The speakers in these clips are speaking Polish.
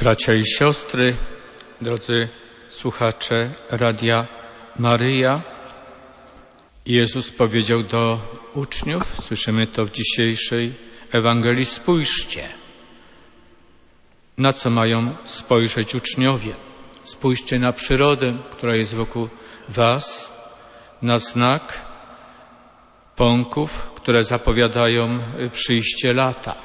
Bracia i siostry, drodzy słuchacze Radia Maryja, Jezus powiedział do uczniów, słyszymy to w dzisiejszej Ewangelii: spójrzcie. Na co mają spojrzeć uczniowie? Spójrzcie na przyrodę, która jest wokół was, na znak pąków, które zapowiadają przyjście lata.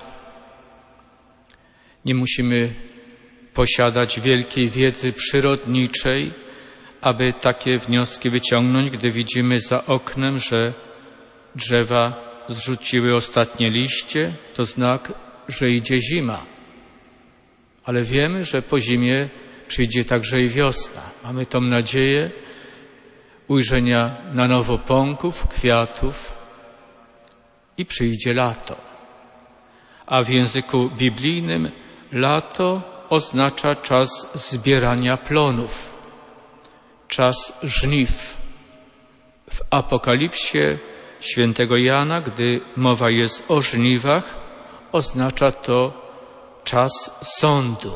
Nie musimy posiadać wielkiej wiedzy przyrodniczej, aby takie wnioski wyciągnąć, gdy widzimy za oknem, że drzewa zrzuciły ostatnie liście, to znak, że idzie zima. Ale wiemy, że po zimie przyjdzie także i wiosna. Mamy tą nadzieję ujrzenia na nowo pąków, kwiatów i przyjdzie lato. A w języku biblijnym lato oznacza czas zbierania plonów, czas żniw. W Apokalipsie świętego Jana, gdy mowa jest o żniwach, oznacza to czas sądu.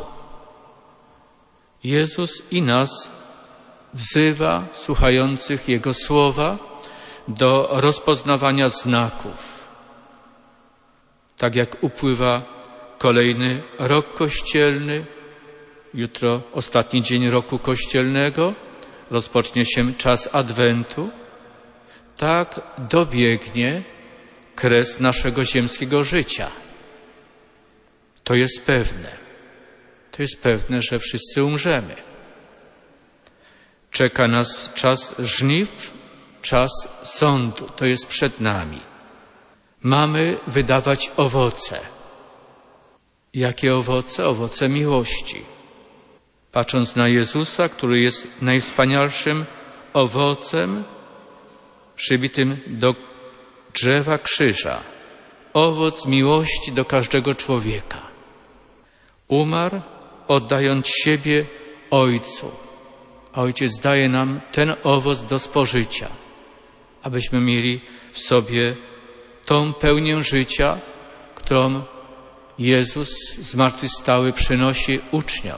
Jezus i nas wzywa, słuchających Jego słowa, do rozpoznawania znaków. Tak jak upływa kolejny rok kościelny, jutro ostatni dzień roku kościelnego, rozpocznie się czas Adwentu, tak dobiegnie kres naszego ziemskiego życia. To jest pewne, że wszyscy umrzemy. Czeka nas czas żniw, czas sądu. To jest przed nami. Mamy wydawać owoce. Jakie owoce? Owoce miłości. Patrząc na Jezusa, który jest najwspanialszym owocem przybitym do drzewa krzyża. Owoc miłości do każdego człowieka. Umarł, oddając siebie Ojcu. A Ojciec daje nam ten owoc do spożycia, abyśmy mieli w sobie tą pełnię życia, którą Jezus zmartwychwstały przynosi uczniom.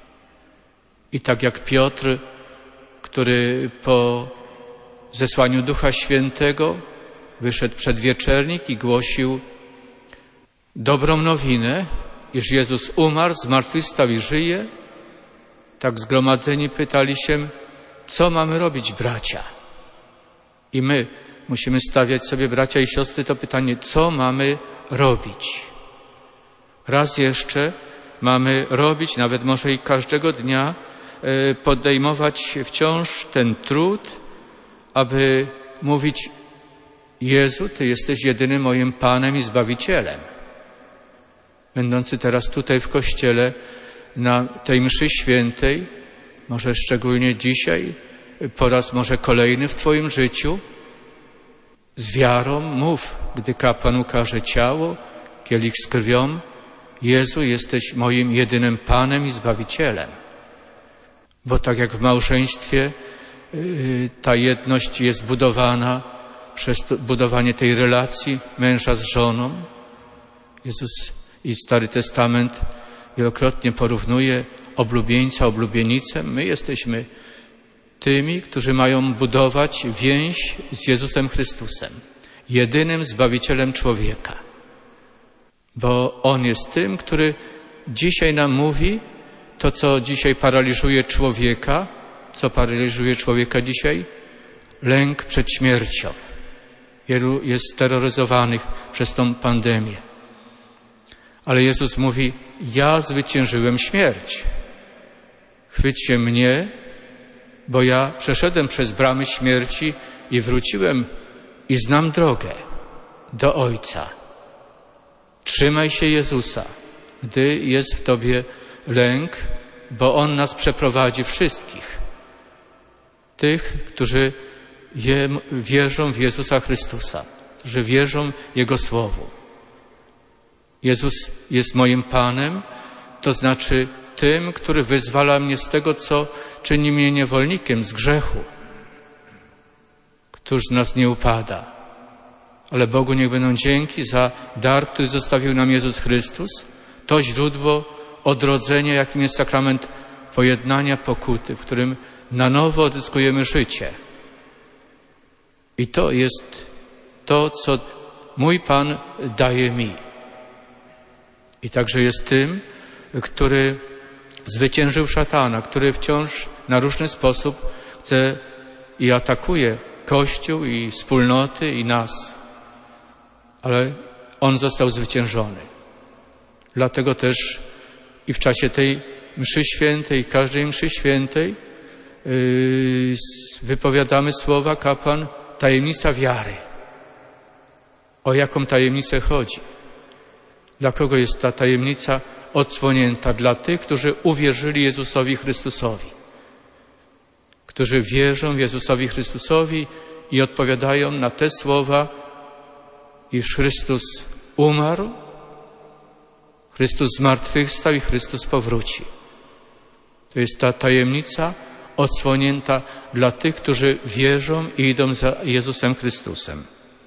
I tak jak Piotr, który po zesłaniu Ducha Świętego wyszedł przed wieczernik i głosił dobrą nowinę, iż Jezus umarł, zmartwychwstał i żyje, tak zgromadzeni pytali się, co mamy robić, bracia? I my musimy stawiać sobie, bracia i siostry, to pytanie, co mamy robić? Raz jeszcze mamy robić, nawet może i każdego dnia, podejmować wciąż ten trud, aby mówić: Jezu, Ty jesteś jedynym moim Panem i Zbawicielem. Będący teraz tutaj w Kościele, na tej mszy świętej, może szczególnie dzisiaj, po raz może kolejny w Twoim życiu, z wiarą mów, gdy kapłan ukaże ciało, kielich z krwią: Jezu, jesteś moim jedynym Panem i Zbawicielem. Bo tak jak w małżeństwie ta jedność jest budowana przez budowanie tej relacji męża z żoną. Jezus i Stary Testament wielokrotnie porównuje oblubieńca, oblubienicę. My jesteśmy tymi, którzy mają budować więź z Jezusem Chrystusem, jedynym Zbawicielem człowieka. Bo On jest tym, który dzisiaj nam mówi to, co dzisiaj paraliżuje człowieka. Co paraliżuje człowieka dzisiaj? Lęk przed śmiercią. Wielu jest steroryzowanych przez tą pandemię. Ale Jezus mówi: ja zwyciężyłem śmierć. Chwyć się mnie, bo ja przeszedłem przez bramy śmierci i wróciłem i znam drogę do Ojca. Trzymaj się Jezusa, gdy jest w tobie lęk, bo On nas przeprowadzi wszystkich. Tych, którzy wierzą w Jezusa Chrystusa, którzy wierzą Jego Słowu. Jezus jest moim Panem, to znaczy tym, który wyzwala mnie z tego, co czyni mnie niewolnikiem, z grzechu. Któż z nas nie upada? Ale Bogu niech będą dzięki za dar, który zostawił nam Jezus Chrystus, to źródło odrodzenia, jakim jest sakrament pojednania, pokuty, w którym na nowo odzyskujemy życie. I to jest to, co mój Pan daje mi. I także jest tym, który zwyciężył szatana, który wciąż na różny sposób chce i atakuje Kościół i wspólnoty i nas. Ale on został zwyciężony. Dlatego też i w czasie tej mszy świętej, każdej mszy świętej wypowiadamy słowa kapłan tajemnica wiary. O jaką tajemnicę chodzi? Dla kogo jest ta tajemnica odsłonięta? Dla tych, którzy uwierzyli Jezusowi Chrystusowi. Którzy wierzą Jezusowi Chrystusowi i odpowiadają na te słowa, iż Chrystus umarł, Chrystus zmartwychwstał i Chrystus powróci. To jest ta tajemnica odsłonięta dla tych, którzy wierzą i idą za Jezusem Chrystusem.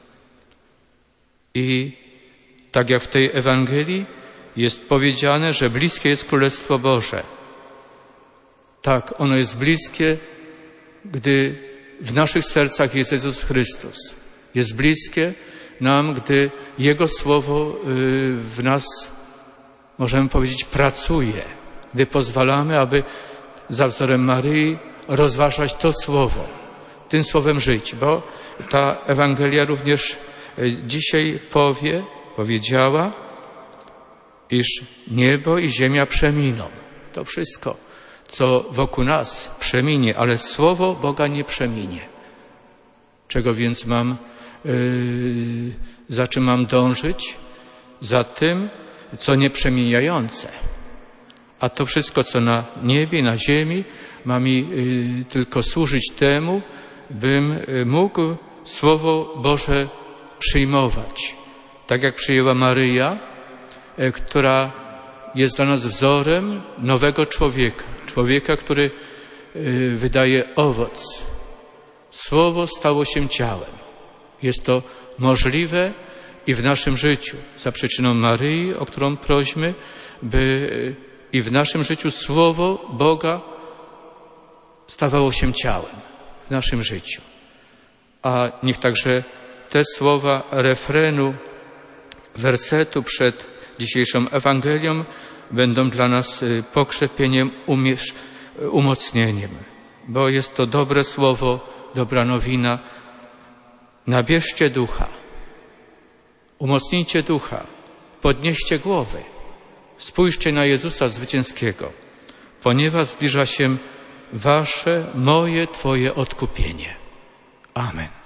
I tak jak w tej Ewangelii jest powiedziane, że bliskie jest Królestwo Boże. Tak, ono jest bliskie, gdy w naszych sercach jest Jezus Chrystus. Jest bliskie nam, gdy Jego Słowo w nas, możemy powiedzieć, pracuje. Gdy pozwalamy, aby za wzorem Maryi rozważać to Słowo, tym Słowem żyć. Bo ta Ewangelia również dzisiaj powiedziała, iż niebo i ziemia przeminą. To wszystko, co wokół nas przeminie, ale Słowo Boga nie przeminie. Czego więc za czym mam dążyć? Za tym, co nieprzemieniające. A to wszystko, co na niebie, na ziemi, ma mi tylko służyć temu, bym mógł Słowo Boże przyjmować. Tak jak przyjęła Maryja, która jest dla nas wzorem nowego człowieka. Człowieka, który wydaje owoc. Słowo stało się ciałem. Jest to możliwe i w naszym życiu. Za przyczyną Maryi, o którą prośmy, by i w naszym życiu Słowo Boga stawało się ciałem. W naszym życiu. A niech także te słowa refrenu, wersetu przed dzisiejszą Ewangelią będą dla nas pokrzepieniem, umocnieniem. Bo jest to dobre słowo, dobra nowina. Nabierzcie ducha, umocnijcie ducha, podnieście głowy, spójrzcie na Jezusa Zwycięskiego, ponieważ zbliża się wasze, moje, Twoje odkupienie. Amen.